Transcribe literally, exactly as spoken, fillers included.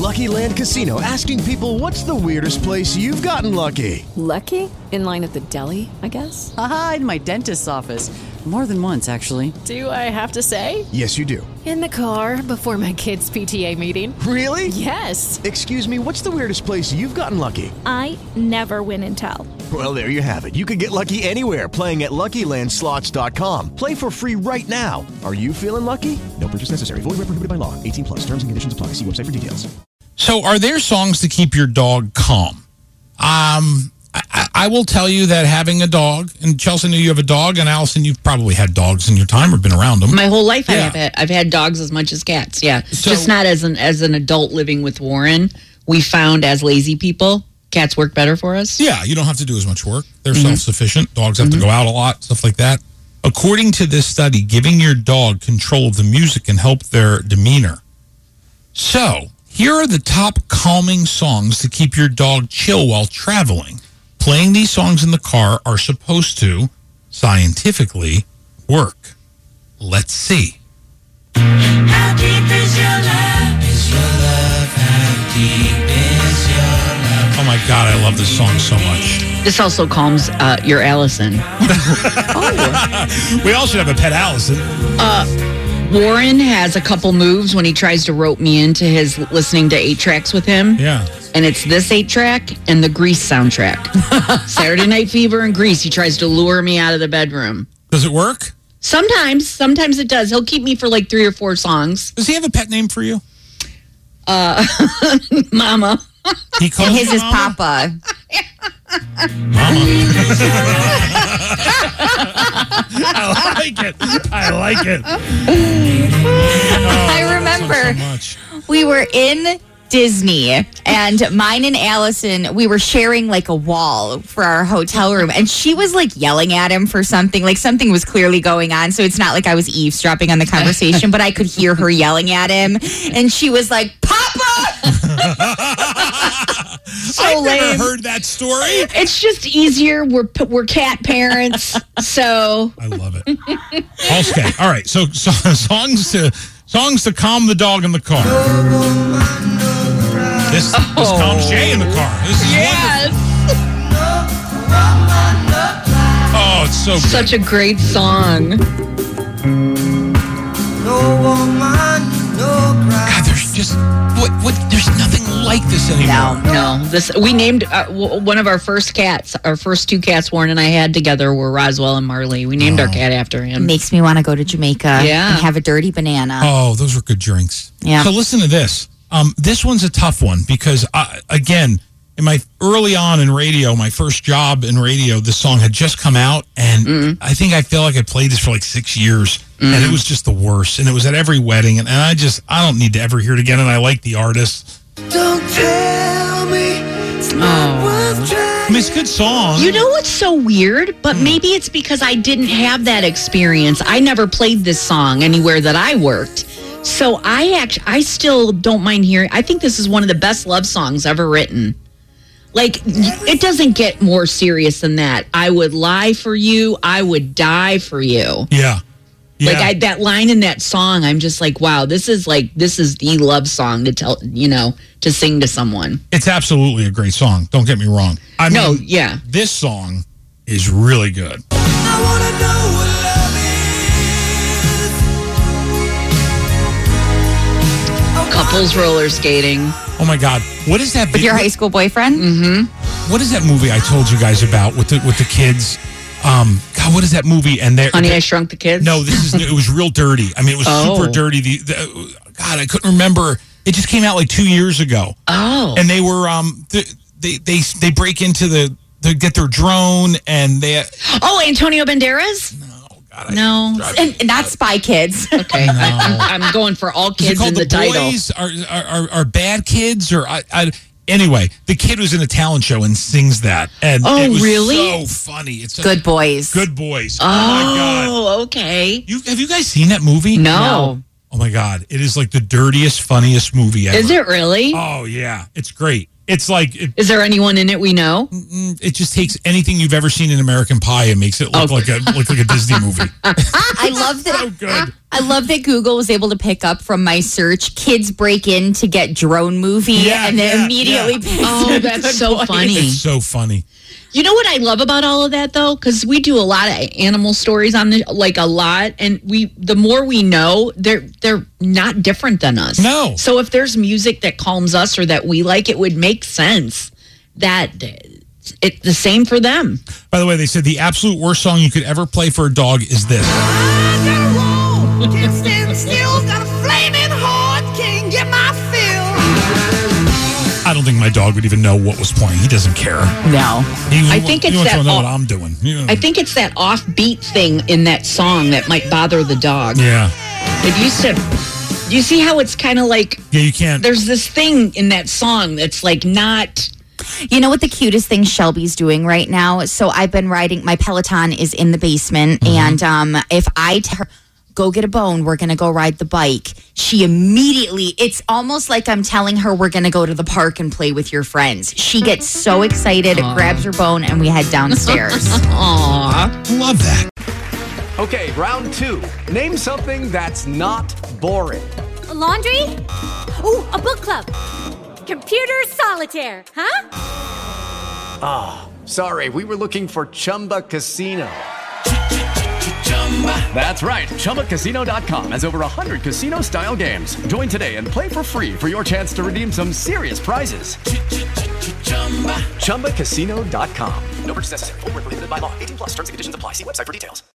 Lucky Land Casino, asking people, what's the weirdest place you've gotten lucky? Lucky? In line at the deli, I guess? Aha, in my dentist's office. More than once, actually. Do I have to say? Yes, you do. In the car before my kids' P T A meeting. Really? Yes. Excuse me, what's the weirdest place you've gotten lucky? I never win and tell. Well, there you have it. You can get lucky anywhere, playing at Lucky Land Slots dot com. Play for free right now. Are you feeling lucky? No purchase necessary. Void where prohibited by law. eighteen plus. Terms and conditions apply. See website for details. So are there songs to keep your dog calm? Um, I, I will tell you that having a dog, and Chelsea knew you have a dog, and Allison, you've probably had dogs in your time or been around them. My whole life I Yeah. have had, I've had dogs as much as cats, yeah. So- Just not as an as an adult living with Warren. We found as lazy people, cats work better for us. Yeah, you don't have to do as much work. They're Mm-hmm. self-sufficient. Dogs have mm-hmm. to go out a lot, stuff like that. According to this study, giving your dog control of the music can help their demeanor. So, here are the top calming songs to keep your dog chill while traveling. Playing these songs in the car are supposed to, scientifically, work. Let's see. How deep is your love? Is your love? How deep is your love? Oh my God, I love this song so much. This also calms uh, your Allison. We all should have a pet Allison. Uh, Warren has a couple moves when he tries to rope me into his listening to eight tracks with him. Yeah. And it's this eight track and the Grease soundtrack. Saturday Night Fever and Grease. He tries to lure me out of the bedroom. Does it work? Sometimes. Sometimes it does. He'll keep me for like three or four songs. Does he have a pet name for you? Uh, Mama. He calls And his you is Mama? Papa. Mama. I like it. I like it. Oh, I I remember so much. we were in Disney, and mine and Allison, we were sharing like a wall for our hotel room, and she was like yelling at him for something, like something was clearly going on. So it's not like I was eavesdropping on the conversation, but I could hear her yelling at him, and she was like, "Papa!" So I've never lame. heard that story. It's just easier. We're we're cat parents, so I love it. Okay, all right. So, so songs to songs to calm the dog in the car. This this Oh. calms Jay in the car. This is yes, wonderful. Oh, it's so good. such a great song. God, there's just what what. There's nothing like this anymore. No, no. This we named uh, w- one of our first cats. Our first two cats Warren and I had together were Roswell and Marley. We named Oh. our cat after him. Makes me want to go to Jamaica Yeah. and have a dirty banana. Oh, those were good drinks. Yeah. So listen to this. Um, this one's a tough one because, uh, again, in my early on in radio, my first job in radio, this song had just come out, and Mm-hmm. I think I feel like I played this for like six years, and it was just the worst. And it was at every wedding, and, and I just I don't need to ever hear it again. And I like the artist. Don't tell me it's not worth trying. I mean, it's a good song. You know what's so weird? But maybe it's because I didn't have that experience. I never played this song anywhere that I worked. So I actually, I still don't mind hearing. I think this is one of the best love songs ever written. Like, it doesn't get more serious than that. I would lie for you. I would die for you. Yeah. Yeah. Like I, that line in that song, I'm just like, wow, this is like, this is the love song to tell, you know, to sing to someone. It's absolutely a great song. Don't get me wrong. I No, mean, yeah. this song is really good. I wanna know what love is. Couples roller skating. Oh my God, what is that? With your high school boyfriend? Mm-hmm. What is that movie I told you guys about with the with the kids? Um, God, what is that movie? And they're Honey, they- I Shrunk the Kids? No, this is it was real dirty. I mean, it was Oh. super dirty. The, the God, I couldn't remember. It just came out like two years ago. Oh. And they were um they they they, they break into the they get their drone and they Oh, Antonio Banderas? oh God I, No. And, and not Spy Kids. Okay. I, I'm, I'm going for all is it kids called in the, the, title. boys are, are are are bad kids or I, I anyway the kid was in a talent show and sings that and Oh, it was really? so funny. It's such- Good boys. Good Boys. Oh, my God. Oh, okay. You have you guys seen that movie? No. Oh my God, it is like the dirtiest, funniest movie ever. Is it really? Oh yeah, it's great. It's like it, Is there anyone in it we know? it just takes anything you've ever seen in American Pie and makes it look Oh. like a look like a Disney movie. I love that. So good. I love that Google was able to pick up from my search, kids break in to get drone movie, Yeah, and then yeah, immediately yeah. picked Oh, a that's good so voice. funny. It's so funny. You know what I love about all of that though, because we do a lot of animal stories on the like a lot, and we the more we know, they're they're not different than us. No. So if there's music that calms us or that we like, it would make sense that it's the same for them. By the way, they said the absolute worst song you could ever play for a dog is this. Can't stand still, got a flaming heart, can't get my fill. I don't think my dog would even know what was playing. He doesn't care. No. He, I think he it's wants that to know all- what I'm doing. Yeah. I think it's that offbeat thing in that song that might bother the dog. Yeah. It used to. Do you see how it's kind of like Yeah, you can't. there's this thing in that song that's like not. You know what the cutest thing Shelby's doing right now? So I've been riding, my Peloton is in the basement, Mm-hmm. and um, if I tell her, go get a bone, we're going to go ride the bike, she immediately, it's almost like I'm telling her we're going to go to the park and play with your friends. She gets so excited, grabs her bone, and we head downstairs. Aw. Love that. Okay, round two. Name something that's not boring. A laundry? Ooh, a book club. Computer solitaire, huh? Ah, oh, sorry, we were looking for Chumba Casino. That's right, Chumba Casino dot com has over one hundred casino-style games. Join today and play for free for your chance to redeem some serious prizes. Chumba Casino dot com. No purchase necessary. Void where prohibited by law. eighteen plus terms and conditions apply. See website for details.